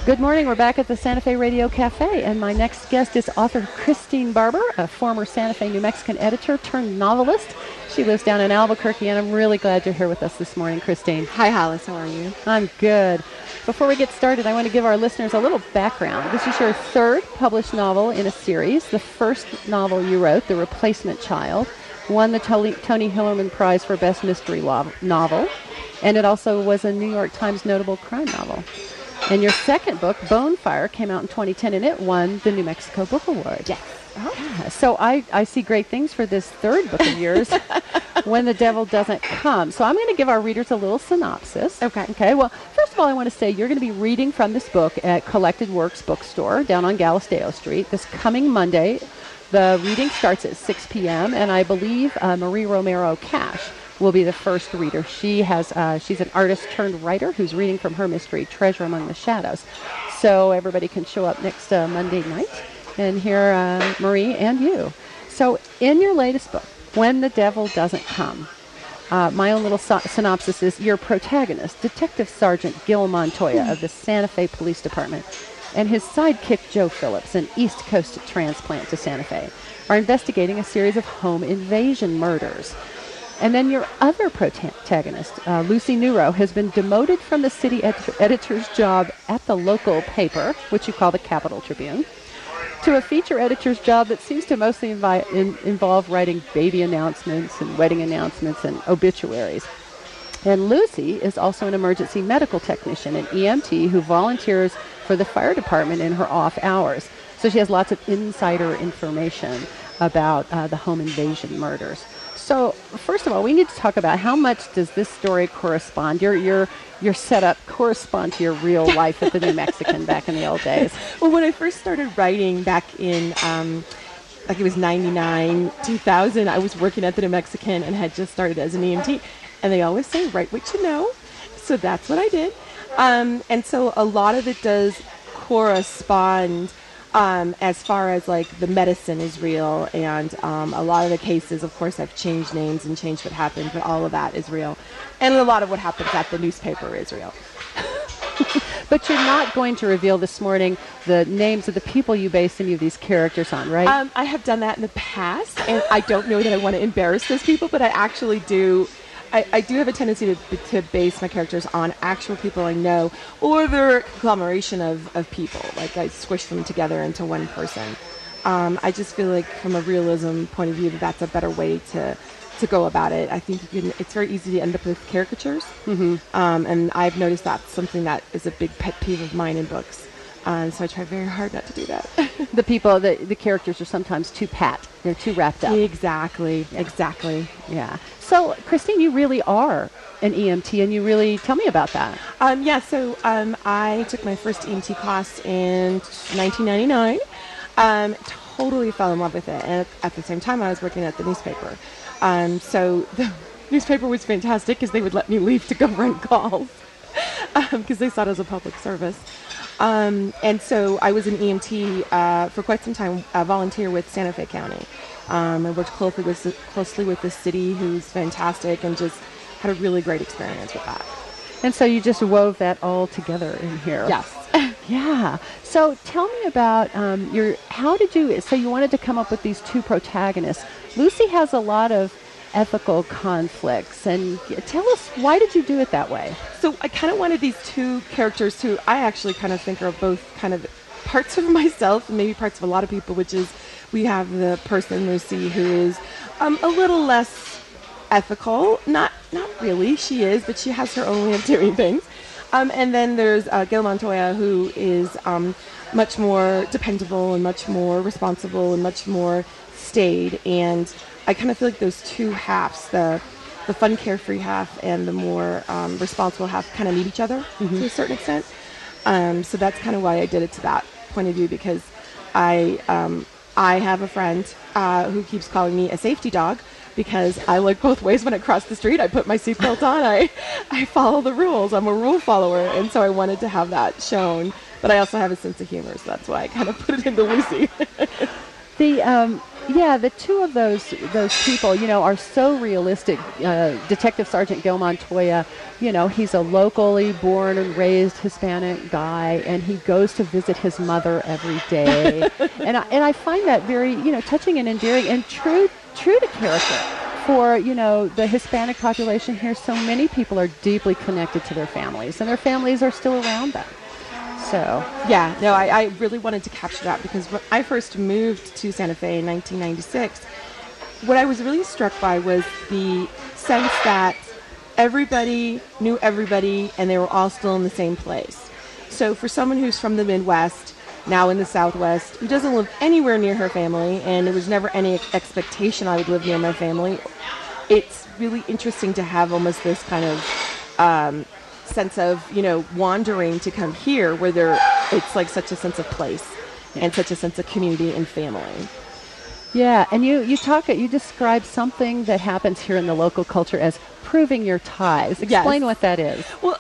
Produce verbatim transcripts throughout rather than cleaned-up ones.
Good morning. We're back at the Santa Fe Radio Cafe, and my next guest is author Christine Barber, a former Santa Fe, New Mexican editor turned novelist. She lives down in Albuquerque, and I'm really glad you're here with us this morning, Christine. Hi, Hollis. How are you? I'm good. Before we get started, I want to give our listeners a little background. This is your third published novel in a series. The first novel you wrote, The Replacement Child, won the Tony Hillerman Prize for Best Mystery Novel, and it also was a New York Times notable crime novel. And your second book, Bonefire, came out in twenty ten, and it won the New Mexico Book Award. Yes. Oh. Yeah. So I, I see great things for this third book of yours, When the Devil Doesn't Come. So I'm going to give our readers a little synopsis. Okay. Okay. Well, first of all, I want to say you're going to be reading from this book at Collected Works Bookstore down on Galisteo Street this coming Monday. The reading starts at six p.m., and I believe uh, Marie Romero Cash will be the first reader. She has, uh, she's an artist turned writer who's reading from her mystery, Treasure Among the Shadows. So everybody can show up next uh, Monday night and hear uh, Marie and you. So in your latest book, When the Devil Doesn't Come, uh, my own little so- synopsis is your protagonist, Detective Sergeant Gil Montoya of the Santa Fe Police Department, and his sidekick Joe Phillips, an East Coast transplant to Santa Fe, are investigating a series of home invasion murders. And then your other protagonist, uh, Lucy Nero, has been demoted from the city ed- editor's job at the local paper, which you call the Capital Tribune, to a feature editor's job that seems to mostly invi- in- involve writing baby announcements and wedding announcements and obituaries. And Lucy is also an emergency medical technician, an E M T who volunteers for the fire department in her off hours. So she has lots of insider information about uh, the home invasion murders. So first of all, we need to talk about how much does this story correspond, your your your setup correspond to your real life at the New Mexican back in the old days? Well, when I first started writing back in, um, like it was ninety-nine, two thousand, I was working at the New Mexican and had just started as an E M T. And they always say, write what you know. So that's what I did. Um, and so a lot of it does correspond Um, as far as like the medicine is real, and um, a lot of the cases, of course, I've changed names and changed what happened, but all of that is real. And a lot of what happens at the newspaper is real. But you're not going to reveal this morning the names of the people you base any of these characters on, right? Um, I have done that in the past, and I don't know that I want to embarrass those people, but I actually do. I, I do have a tendency to, to base my characters on actual people I know, or their conglomeration of, of people. Like I squish them together into one person. Um, I just feel like from a realism point of view, that that's a better way to, to go about it. I think you can, it's very easy to end up with caricatures. Mm-hmm. Um, and I've noticed that's something that is a big pet peeve of mine in books. Uh, so I try very hard not to do that. The people, the, the characters are sometimes too pat. They're too wrapped up. Exactly, yeah. exactly. Yeah. So, Christine, you really are an E M T, and you really, tell me about that. Um, yeah, so um, I took my first E M T class in nineteen ninety-nine. Um, totally fell in love with it. And at the same time, I was working at the newspaper. Um, so the newspaper was fantastic because they would let me leave to go run calls because um, they saw it as a public service. Um, and so I was an E M T uh, for quite some time, a volunteer with Santa Fe County. Um, I worked closely with, closely with the city, who's fantastic, and just had a really great experience with that. And so you just wove that all together in here. Yes. Yeah. So tell me about um, your, how did you, so you wanted to come up with these two protagonists. Lucy has a lot of ethical conflicts, and tell us, why did you do it that way? So I kind of wanted these two characters who I actually kind of think are both kind of parts of myself and maybe parts of a lot of people, which is we have the person, Lucy, who is um, a little less ethical. Not not really, she is, but she has her own way of doing things. Um, and then there's uh, Gil Montoya, who is um, much more dependable and much more responsible and much more staid. And I kind of feel like those two halves, the the fun, carefree half and the more um, responsible half, kind of need each other mm-hmm. to a certain extent. Um, so that's kind of why I did it to that point of view, because I um, I have a friend uh, who keeps calling me a safety dog because I look both ways when I cross the street. I put my seatbelt on. I I follow the rules. I'm a rule follower, and so I wanted to have that shown. But I also have a sense of humor, so that's why I kind of put it into Lucy. The um, Yeah, the two of those those people, you know, are so realistic. Uh, Detective Sergeant Gil Montoya, you know, he's a locally born and raised Hispanic guy, and he goes to visit his mother every day, and I, and I find that very, you know, touching and endearing and true true to character. For, you know, the Hispanic population here, so many people are deeply connected to their families, and their families are still around them. So, yeah, no, I, I really wanted to capture that because when I first moved to Santa Fe in nineteen ninety-six, what I was really struck by was the sense that everybody knew everybody and they were all still in the same place. So for someone who's from the Midwest, now in the Southwest, who doesn't live anywhere near her family, and there was never any expectation I would live near my family, it's really interesting to have almost this kind of um, sense of, you know, wandering to come here where there, it's like such a sense of place yeah. and such a sense of community and family. Yeah, and you, you talk, you describe something that happens here in the local culture as proving your ties. Explain yes. what that is. Well,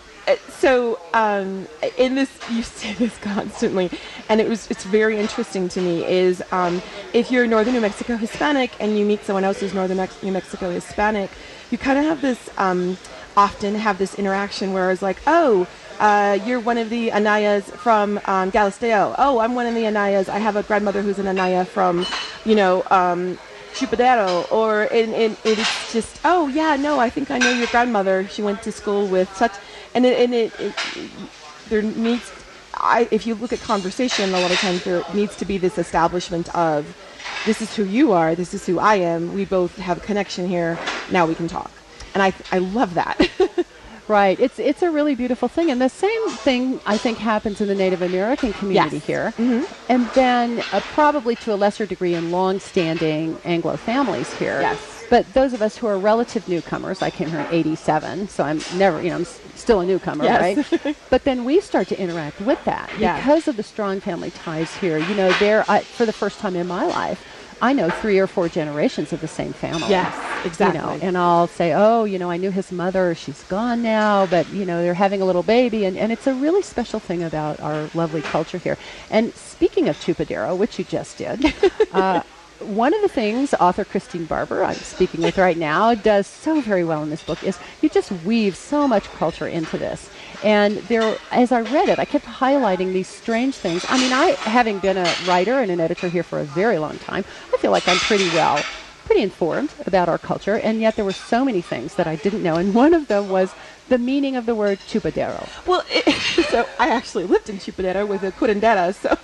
so um, in this, you say this constantly, and it was it's very interesting to me, is um, if you're Northern New Mexico Hispanic and you meet someone else who's Northern Mex- New Mexico Hispanic, you kind of have this, um, often have this interaction where it's like, oh, uh, you're one of the Anayas from um, Galisteo. Oh, I'm one of the Anayas. I have a grandmother who's an Anaya from, you know, um, Chupadero, or in, in, it's just, oh, yeah, no, I think I know your grandmother. She went to school with such, and it, and it, it, it there needs, I, if you look at conversation, a lot of times there needs to be this establishment of, this is who you are, this is who I am, we both have a connection here, now we can talk. And I, I love that. Right. It's it's a really beautiful thing. And the same thing, I think, happens in the Native American community yes. here. Mm-hmm. And then uh, probably to a lesser degree in long-standing Anglo families here. Yes. But those of us who are relative newcomers, I came here in eighty-seven, so I'm never, you know, I'm s- still a newcomer, yes. right? But then we start to interact with that yeah. because of the strong family ties here. You know, there, I, for the first time in my life, I know three or four generations of the same family. Yes, exactly. You know, and I'll say, oh, you know, I knew his mother. She's gone now, but, you know, they're having a little baby. And, and it's a really special thing about our lovely culture here. And speaking of Chupadero, which you just did, uh, one of the things author Christine Barber, I'm speaking with right now, does so very well in this book is you just weave so much culture into this. And there, as I read it, I kept highlighting these strange things. I mean, I, having been a writer and an editor here for a very long time, I feel like I'm pretty well, pretty informed about our culture. And yet there were so many things that I didn't know. And one of them was the meaning of the word chupadero. Well, it, so I actually lived in Chupadero with a curandera, so...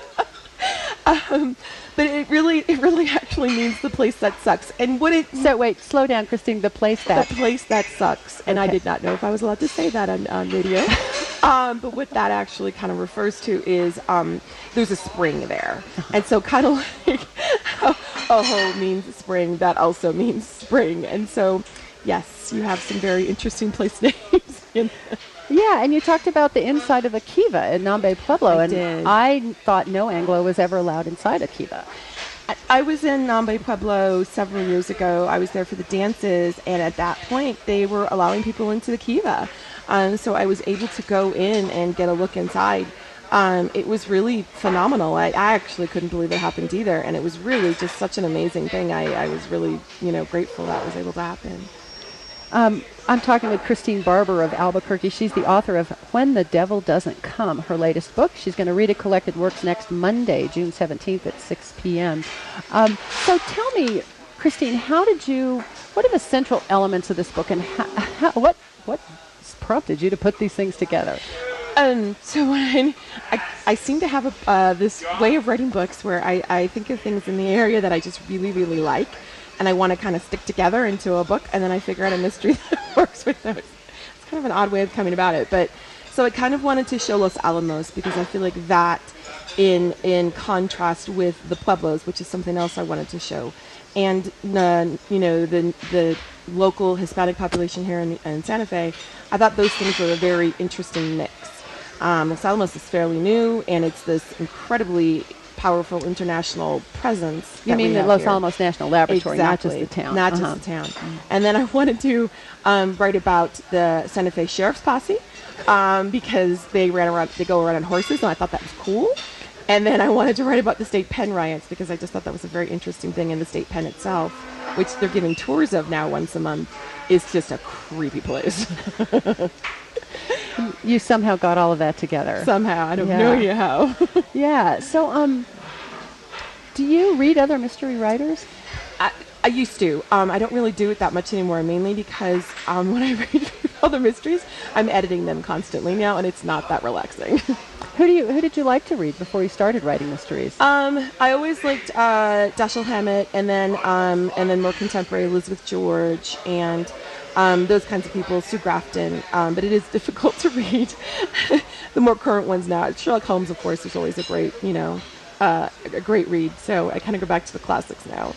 um, but it really, it really actually means the place that sucks. And what it... So wait, slow down, Christine. The place that... The place that sucks. And okay. I did not know if I was allowed to say that on, on radio. um, but what that actually kind of refers to is um, there's a spring there. And so kind of like Ojo means spring, that also means spring. And so, yes, you have some very interesting place names in Yeah, and you talked about the inside of a kiva in Nambe Pueblo, I and did. I thought no Anglo was ever allowed inside a kiva. I, I was in Nambe Pueblo several years ago. I was there for the dances, and at that point, they were allowing people into the kiva. Um, so I was able to go in and get a look inside. Um, it was really phenomenal. I, I actually couldn't believe it happened either, and it was really just such an amazing thing. I, I was really, you know, grateful that was able to happen. Um, I'm talking with Christine Barber of Albuquerque. She's the author of When the Devil Doesn't Come, her latest book. She's going to read it Collected Works next Monday, June seventeenth at six p.m. Um, so tell me, Christine, how did you, what are the central elements of this book, and how, how, what what prompted you to put these things together? Um, so when I, I seem to have a, uh, this way of writing books where I, I think of things in the area that I just really, really like, and I want to kind of stick together into a book, and then I figure out a mystery that works with those. It's kind of an odd way of coming about it, but so I kind of wanted to show Los Alamos because I feel like that, in in contrast with the Pueblos, which is something else I wanted to show, and uh, you know the the local Hispanic population here in, in Santa Fe, I thought those things were a very interesting mix. Um, Los Alamos is fairly new, and it's this incredibly powerful international presence. You mean the Los here. Alamos National Laboratory, exactly. not just the town. Not uh-huh. just the town. Mm-hmm. And then I wanted to um, write about the Santa Fe Sheriff's Posse um, because they ran around, they go around on horses, and I thought that was cool. And then I wanted to write about the state pen riots because I just thought that was a very interesting thing. And the state pen itself, which they're giving tours of now once a month, is just a creepy place. You somehow got all of that together. Somehow. I don't Yeah. know you how. Yeah. So, um, do you read other mystery writers? I, I used to. Um, I don't really do it that much anymore, mainly because um, when I read other mysteries, I'm editing them constantly now, and it's not that relaxing. Who do you who did you like to read before you started writing mysteries? um, I always liked uh, Dashiell Hammett, and then um, and then more contemporary Elizabeth George, and um, those kinds of people, Sue Grafton. Um, but it is difficult to read the more current ones now. Sherlock Holmes, of course, is always a great, you know, uh, a great read. So I kind of go back to the classics now.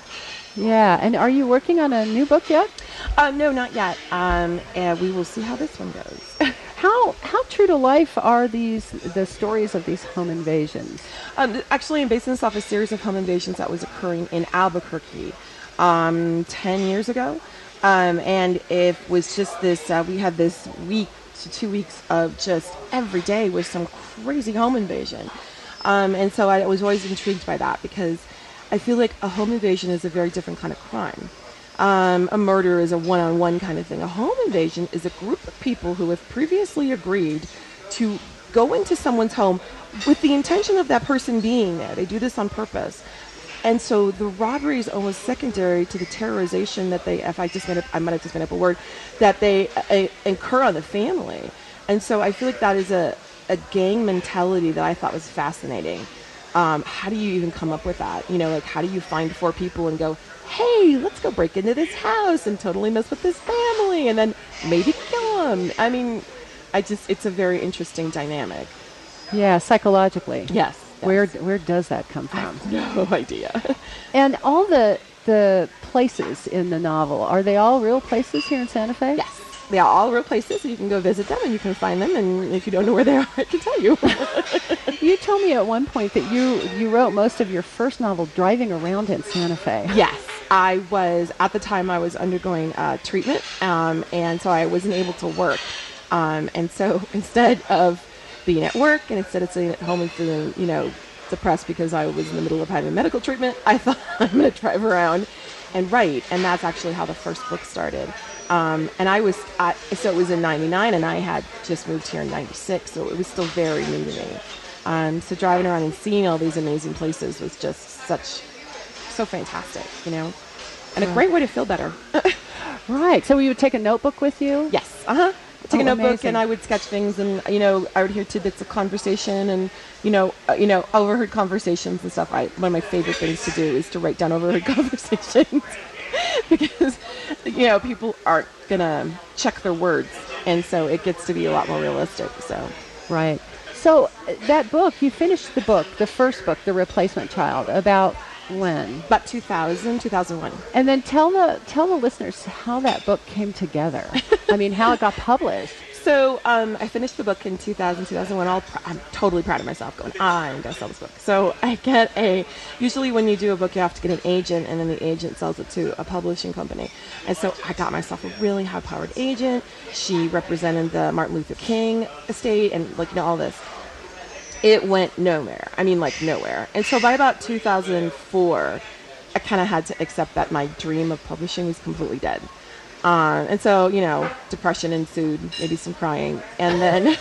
Yeah. And are you working on a new book yet? Uh, no, not yet. Um, and we will see how this one goes. How how true to life are these the stories of these home invasions? Um, actually, I'm basing this off a series of home invasions that was occurring in Albuquerque um, ten years ago. Um, and it was just this, uh, we had this week to two weeks of just every day was some crazy home invasion. Um, and so I was always intrigued by that because I feel like a home invasion is a very different kind of crime. Um, a murder is a one-on-one kind of thing. A home invasion is a group of people who have previously agreed to go into someone's home with the intention of that person being there. They do this on purpose. And so the robbery is almost secondary to the terrorization that they, if I just made up, I might have just made up a word, that they uh, incur on the family. And so I feel like that is a, a gang mentality that I thought was fascinating. Um, how do you even come up with that? You know, like how do you find four people and go, hey, let's go break into this house and totally mess with this family and then maybe kill them? I mean, I just, it's a very interesting dynamic. Yeah, psychologically. Yes. Where yes. where does that come from? No idea. And all the the places in the novel, are they all real places here in Santa Fe? Yes. They are all real places, so you can go visit them and you can find them. And if you don't know where they are, I can tell you. You told me at one point that you, you wrote most of your first novel driving around in Santa Fe. Yes. I was, at the time, I was undergoing uh, treatment, um, and so I wasn't able to work. Um, and so instead of being at work and instead of sitting at home and feeling, you know, depressed because I was in the middle of having medical treatment, I thought I'm going to drive around and write. And that's actually how the first book started. Um, and I was, I, so it was in ninety-nine and I had just moved here in ninety-six. So it was still very new to me. Um, so driving around and seeing all these amazing places was just such, so fantastic, you know, and a great way to feel better. Right. So you would take a notebook with you? Yes. Uh-huh. Take Oh, a notebook amazing. and I would sketch things and, you know, I would hear tidbits of conversation and, you know, uh, you know, overheard conversations and stuff. I, one of my favorite things to do is to write down overheard conversations because, you know, people aren't going to check their words. And so it gets to be a lot more realistic. So, Right. So uh, that book, you finished the book, the first book, The Replacement Child, about when? about two thousand, two thousand one. And then tell the tell the listeners how that book came together. I mean, how it got published. So um, I finished the book in two thousand, two thousand one. All pr- I'm totally proud of myself going, I'm going to sell this book. So I get a, usually when you do a book, you have to get an agent, and then the agent sells it to a publishing company. And so I got myself a really high-powered agent. She represented the Martin Luther King estate and, like, you know, all this. It went nowhere. I mean, like, nowhere. And so by about two thousand four, I kind of had to accept that my dream of publishing was completely dead. Um, and so, you know, depression ensued, maybe some crying. And then,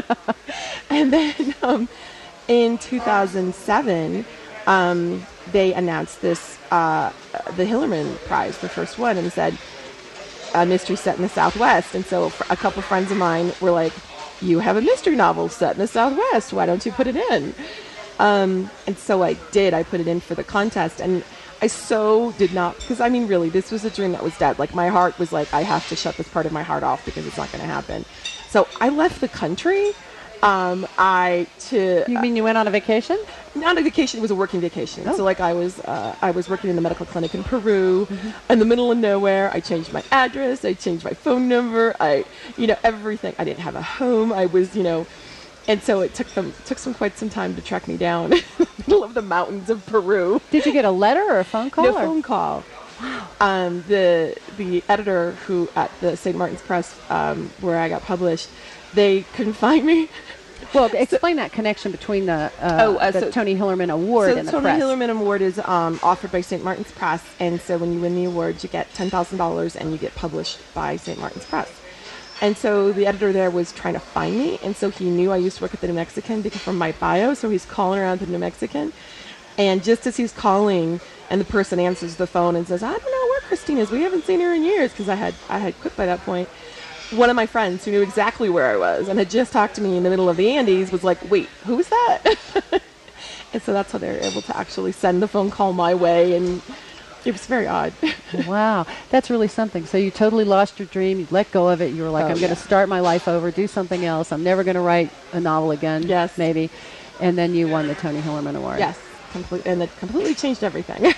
and then um, in two thousand seven, um, they announced this, uh, the Hillerman Prize, the first one, and said, a mystery set in the Southwest. And so a couple friends of mine were like, you have a mystery novel set in the Southwest. Why don't you put it in? Um, and so I did. I put it in for the contest. And I so did not, because I mean, really, this was a dream that was dead. Like, my heart was like, I have to shut this part of my heart off because it's not going to happen. So I left the country. Um, I to You mean you went on a vacation? not a vacation, it was a working vacation. Oh. So like I was uh, I was working in the medical clinic in Peru, mm-hmm. in the middle of nowhere. I changed my address, I changed my phone number, I you know, everything. I didn't have a home. I was, you know, and so it took them took some quite some time to track me down in the middle of the mountains of Peru. Did you get a letter or a phone call? No or? phone call. Um, the the editor who at the Saint Martin's Press, um, where I got published, they couldn't find me. Well, explain that connection between the, uh, Oh, uh, the so- Tony Hillerman Award So and the the Tony press. Hillerman Award is um, offered by Saint Martin's Press, and so when you win the award, you get ten thousand dollars and you get published by Saint Martin's Press. And so the editor there was trying to find me, and so he knew I used to work at the New Mexican because from my bio, so he's calling around the New Mexican. And just as he's calling, and the person answers the phone and says, I don't know where Christine is. We haven't seen her in years, because I had, I had quit by that point. One of my friends who knew exactly where I was and had just talked to me in the middle of the Andes was like, wait, who is that? And so that's how they were able to actually send the phone call my way, and it was very odd. Wow, that's really something. So you totally lost your dream. You let go of it. You were like, Oh, I'm going yeah. to start my life over, do something else. I'm never going to write a novel again. Yes. Maybe. And then you won the Tony Hillerman Award. Yes, complete, and it completely changed everything.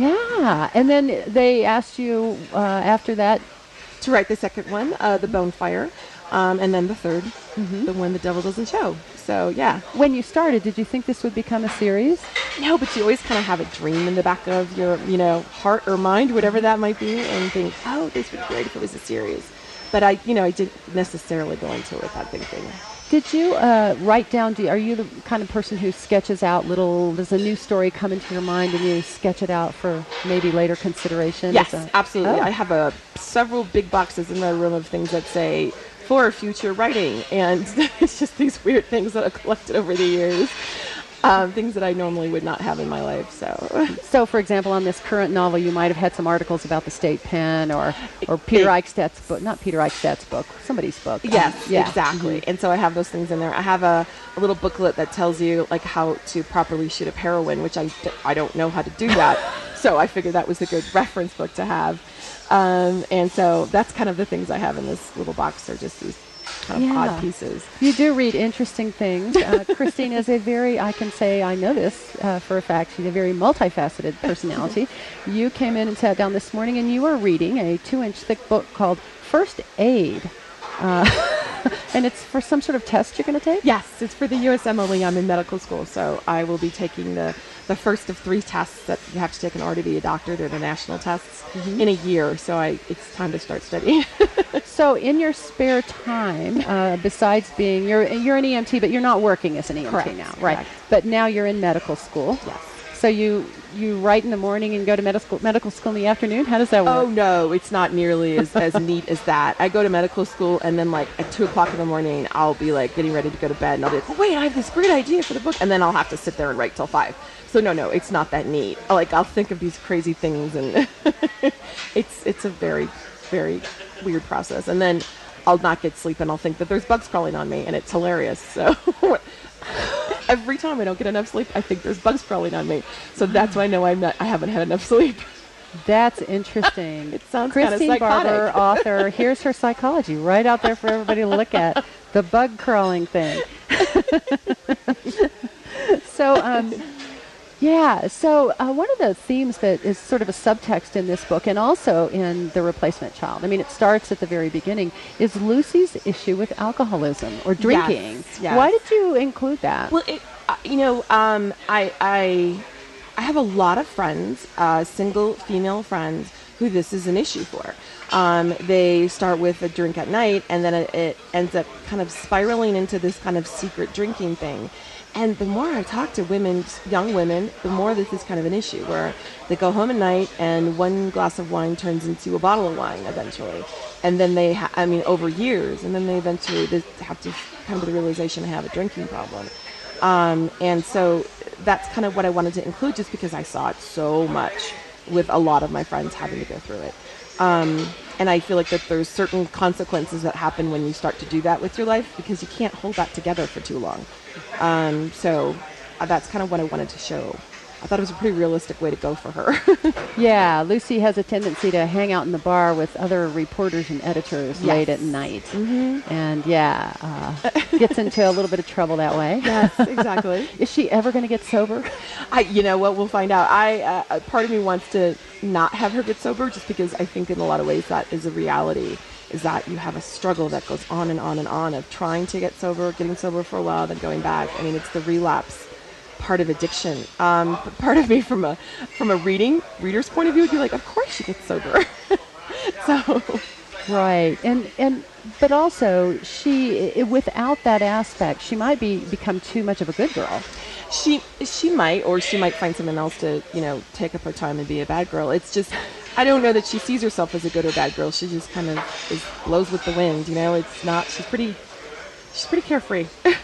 Yeah. And then they asked you uh, after that. To write the second one, uh, The Bonefire, um, and then the third, Mm-hmm. the one The Devil Doesn't Show. So, yeah. When you started, did you think this would become a series? No, but you always kind of have a dream in the back of your, you know, heart or mind, whatever that might be, and think, oh, this would be great if it was a series. But I, you know, I didn't necessarily go into it without thinking. Did you uh, write down, do, are you the kind of person who sketches out little, does a new story come into your mind and you sketch it out for maybe later consideration? Yes, Is that- absolutely. Oh. I have a several big boxes in my room of things that say for future writing, and it's just these weird things that I've collected over the years, um, things that I normally would not have in my life. So, So, for example, on this current novel, you might have had some articles about the state pen or, or Peter It- Eichstadt's book, not Peter Eichstadt's book, somebody's book. Um, yes, yeah. exactly. And so I have those things in there. I have a, a little booklet that tells you like how to properly shoot up heroin, which I, d- I don't know how to do that. So I figured that was a good reference book to have. Um, and so that's kind of the things I have in this little box. They're just these kind of Yeah. odd pieces. You do read interesting things. Uh, Christine is a very, I can say, I know this uh, for a fact, she's a very multifaceted personality. You came in and sat down this morning and you were reading a two-inch thick book called First Aid. Uh, and it's for some sort of test you're going to take? Yes, it's for the U S M only. I'm in medical school, so I will be taking the, the first of three tests that you have to take in order to be a doctor. They're the national tests in a year, so I it's time to start studying. So in your spare time, uh, besides being, you're, you're an E M T, but you're not working as an E M T Correct, now, right? correct. But now you're in medical school. Yes. So you, you write in the morning and go to medical, medical school in the afternoon? How does that work? Oh no, it's not nearly as, as neat as that. I go to medical school, and then like at two o'clock in the morning, I'll be like getting ready to go to bed, and I'll be like, oh, wait, I have this great idea for the book, and then I'll have to sit there and write till five. So no, no, it's not that neat. Like I'll think of these crazy things, and it's it's a very, very weird process. And then I'll not get sleep, and I'll think that there's bugs crawling on me, and it's hilarious. So every time I don't get enough sleep, I think there's bugs crawling on me. So that's why I know I'm not. I haven't had enough sleep. That's interesting. It sounds kinda Christine psychotic. Barber, author. Here's her psychology right out there for everybody to look at. The bug crawling thing. So, um, yeah. So uh, one of the themes that is sort of a subtext in this book, and also in The Replacement Child, I mean, it starts at the very beginning, is Lucy's issue with alcoholism or drinking. yes. Why did you include that? Well, it, uh, you know, um, I, I, I have a lot of friends, uh, single female friends, who this is an issue for. Um, they start with a drink at night, and then it, it ends up kind of spiraling into this kind of secret drinking thing. And the more I talk to women, young women, the more this is kind of an issue, where they go home at night and one glass of wine turns into a bottle of wine eventually. And then they, ha- I mean, over years, and then they eventually they have to come to the realization they have a drinking problem. Um, and so that's kind of what I wanted to include, just because I saw it so much with a lot of my friends having to go through it. Um, and I feel like that there's certain consequences that happen when you start to do that with your life, because you can't hold that together for too long. Um, so uh, that's kind of what I wanted to show. I thought it was a pretty realistic way to go for her. Yeah, Lucy has a tendency to hang out in the bar with other reporters and editors Yes. late at night. Mm-hmm. And yeah, uh, gets into a little bit of trouble that way. Yes, exactly. Is she ever going to get sober? I, you know what, we'll find out. I, uh, part of me wants to not have her get sober, just because I think in a lot of ways that is a reality, is that you have a struggle that goes on and on and on of trying to get sober, getting sober for a while, then going back. I mean, it's the relapse part of addiction. Um, but part of me, from a from a reading reader's point of view, would be like, of course she gets sober. So Right. And and but also she I without that aspect, she might be become too much of a good girl. She she might, or she might find someone else to, you know, take up her time and be a bad girl. It's just, I don't know that she sees herself as a good or bad girl. She just kind of is, blows with the wind, you know. It's not, she's pretty, she's pretty carefree.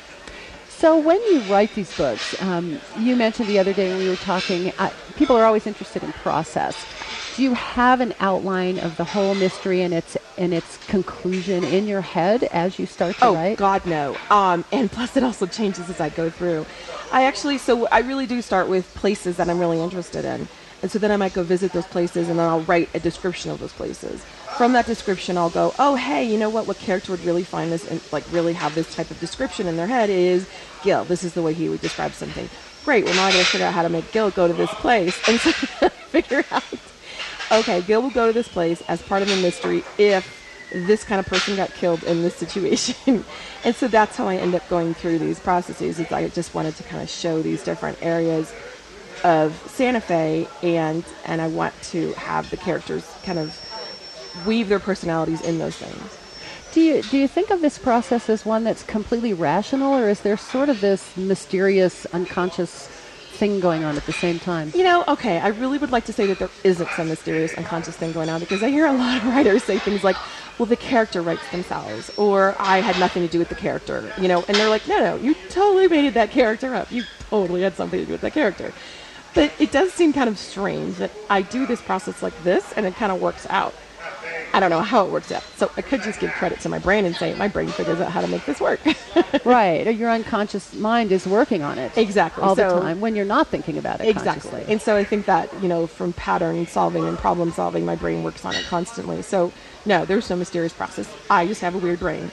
So when you write these books, um, you mentioned the other day when we were talking, uh, people are always interested in process. Do you have an outline of the whole mystery and its and its conclusion in your head as you start to oh, write? Oh, God, no. Um, and plus it also changes as I go through. I actually, so I really do start with places that I'm really interested in. And so then I might go visit those places, and then I'll write a description of those places. From that description, I'll go, oh, hey, you know what? What character would really find this, and like really have this type of description in their head is Gil. This is the way he would describe something. Great. Well, now I got to figure out how to make Gil go to this place. And so figure out, okay, Gil will go to this place as part of the mystery if this kind of person got killed in this situation. And so that's how I end up going through these processes. Is I just wanted to kind of show these different areas of Santa Fe, and and I want to have the characters kind of weave their personalities in those things. Do you do you think of this process as one that's completely rational, or is there sort of this mysterious, unconscious thing going on at the same time? You know, okay, I really would like to say that there isn't some mysterious, unconscious thing going on, because I hear a lot of writers say things like, well, the character writes themselves, or I had nothing to do with the character, you know, and they're like, no, no, you totally made that character up. You totally had something to do with that character. But it does seem kind of strange that I do this process like this, and it kind of works out. I don't know how it works out. So I could just give credit to my brain and say my brain figures out how to make this work. Right. Or your unconscious mind is working on it. Exactly. All so, the time when you're not thinking about it exactly. consciously. And so I think that, you know, from pattern solving and problem solving, my brain works on it constantly. So, no, there's no mysterious process. I just have a weird brain.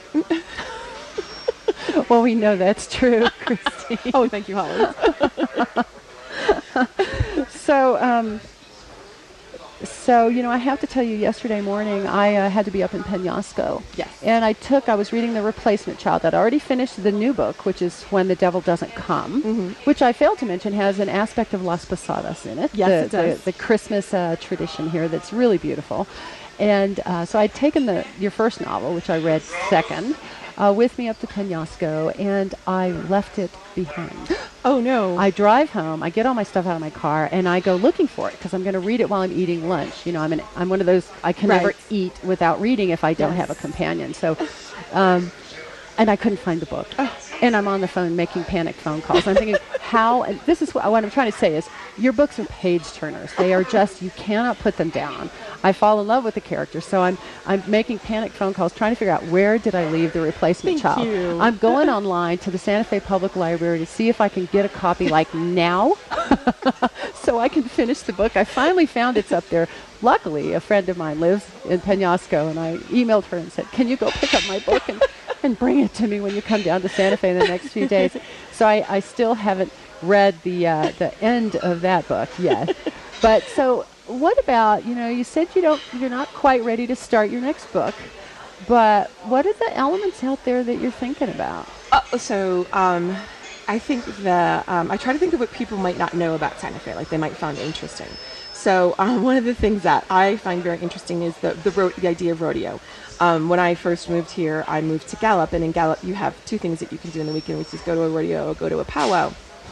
Well, we know that's true, Christy. Oh, thank you, Holly. So, um, so, you know, I have to tell you, yesterday morning, I uh, had to be up in Penasco. Yes. And I took, I was reading The Replacement Child. I'd already finished the new book, which is When the Devil Doesn't Come, mm-hmm. which I failed to mention has an aspect of Las Posadas in it. Yes, the, it does. The, the Christmas uh, tradition here that's really beautiful. And uh, so I'd taken the your first novel, which I read second, uh, with me up to Penasco, and I left it behind. Oh, no. I drive home, I get all my stuff out of my car, and I go looking for it because I'm going to read it while I'm eating lunch. You know, I'm an, I'm one of those, I can Right. never eat without reading if I don't Yes. have a companion. So, um, and I couldn't find the book. Oh. And I'm on the phone making panic phone calls. I'm thinking, how, and this is what, what I'm trying to say is, your books are page turners. They are just, you cannot put them down. I fall in love with the characters, so I'm I'm making panic phone calls, trying to figure out where did I leave The Replacement Thank Child. you. I'm going online to the Santa Fe Public Library to see if I can get a copy like now, so I can finish the book. I finally found it's up there. Luckily, a friend of mine lives in Penasco, and I emailed her and said, can you go pick up my book and, and bring it to me when you come down to Santa Fe in the next few days? So I, I still haven't read the uh, the end of that book yet. But so what about, you know, you said you don't, you're not quite ready to start your next book, but what are the elements out there that you're thinking about? Uh, so um, I think the, um, I try to think of what people might not know about Santa Fe, like they might find interesting. So um, one of the things that I find very interesting is the the, ro- the idea of rodeo. Um, when I first moved here, I moved to Gallup, and in Gallup you have two things that you can do in the weekend, which is go to a rodeo or go to a powwow.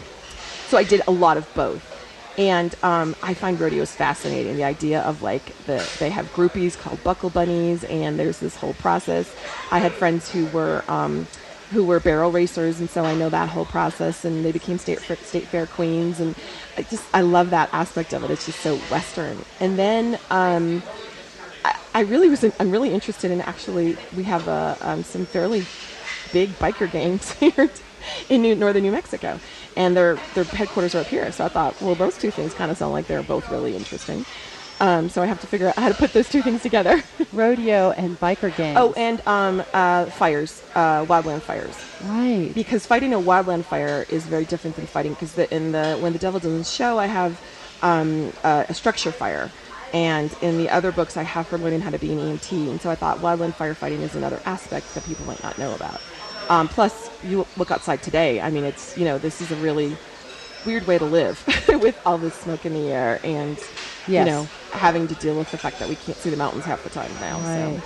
So I did a lot of both. And um, I find rodeos fascinating. The idea of like the they have groupies called buckle bunnies, and there's this whole process. I had friends who were um, who were barrel racers, and so I know that whole process. And they became state state fair queens, and I just I love that aspect of it. It's just so Western. And then um, I, I really was in, I'm really interested in actually we have uh, um, some fairly big biker gangs here in New, northern New Mexico. And their their headquarters are up here. So I thought, well, those two things kind of sound like they're both really interesting. Um, so I have to figure out how to put those two things together. Rodeo and biker gangs. Oh, and um, uh, fires, uh, wildland fires. Right. Because fighting a wildland fire is very different than fighting, because the, in the When the Devil Doesn't Show, I have um, uh, a structure fire. And in the other books, I have her learning how to be an E M T. And so I thought wildland firefighting is another aspect that people might not know about. Um, plus, you look outside today. I mean, it's, you know, this is a really weird way to live with all this smoke in the air and, yes. you know, having to deal with the fact that we can't see the mountains half the time now. Right. So.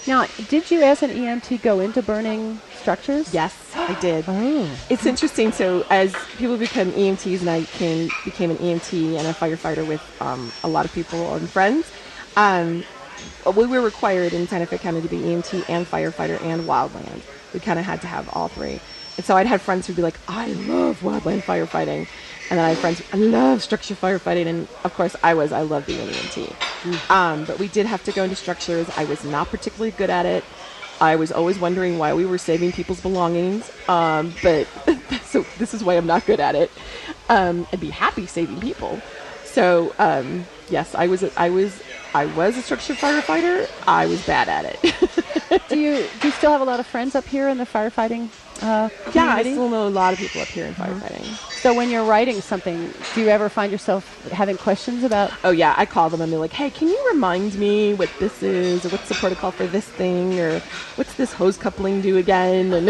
Now, did you as an E M T go into burning structures? Yes, I did. Oh. It's interesting. So as people become E M Ts, and I came, became an E M T and a firefighter with um, a lot of people and friends, um, we were required in Santa Fe County to be E M T and firefighter and wildland. We kind of had to have all three. And so I'd had friends who'd be like, I love wildland firefighting. And then I had friends, I love structure firefighting. And of course I was, I love being an E M T. Mm. Um, but we did have to go into structures. I was not particularly good at it. I was always wondering why we were saving people's belongings. Um, but so this is why I'm not good at it. Um, I'd be happy saving people. So um, yes, I was, I was, I was a structure firefighter. I was bad at it. do you do you still have a lot of friends up here in the firefighting uh, community? Yeah, I still know a lot of people up here in firefighting. Mm-hmm. So when you're writing something, do you ever find yourself having questions about? Oh yeah, I call them and they're like, "Hey, can you remind me what this is, or what's the protocol for this thing, or what's this hose coupling do again?" And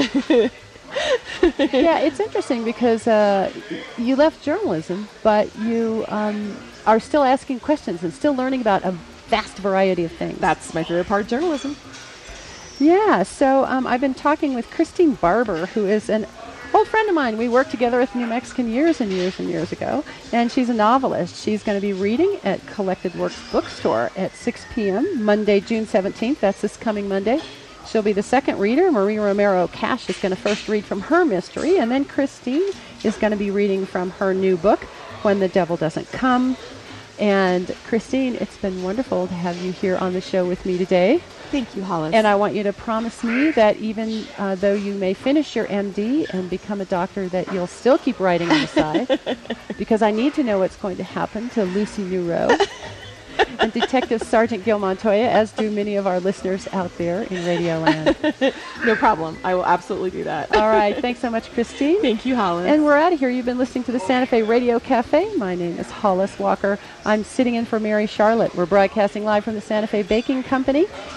yeah, it's interesting because uh, you left journalism, but you um, are still asking questions and still learning about a vast variety of things. That's my favorite part of journalism. Yeah, so um, I've been talking with Christine Barber, who is an old friend of mine. We worked together with New Mexican years and years and years ago, and she's a novelist. She's going to be reading at Collected Works Bookstore at six p.m. Monday, June seventeenth. That's this coming Monday. She'll be the second reader. Marie Romero Cash is going to first read from her mystery, and then Christine is going to be reading from her new book, When the Devil Doesn't Come. And Christine, it's been wonderful to have you here on the show with me today. Thank you, Hollis. And I want you to promise me that even uh, though you may finish your M D and become a doctor, that you'll still keep writing on the side, because I need to know what's going to happen to Lucy Newrow and Detective Sergeant Gil Montoya, as do many of our listeners out there in Radio Land. No problem. I will absolutely do that. All right. Thanks so much, Christine. Thank you, Hollis. And we're out of here. You've been listening to the Santa Fe Radio Cafe. My name is Hollis Walker. I'm sitting in for Mary Charlotte. We're broadcasting live from the Santa Fe Baking Company.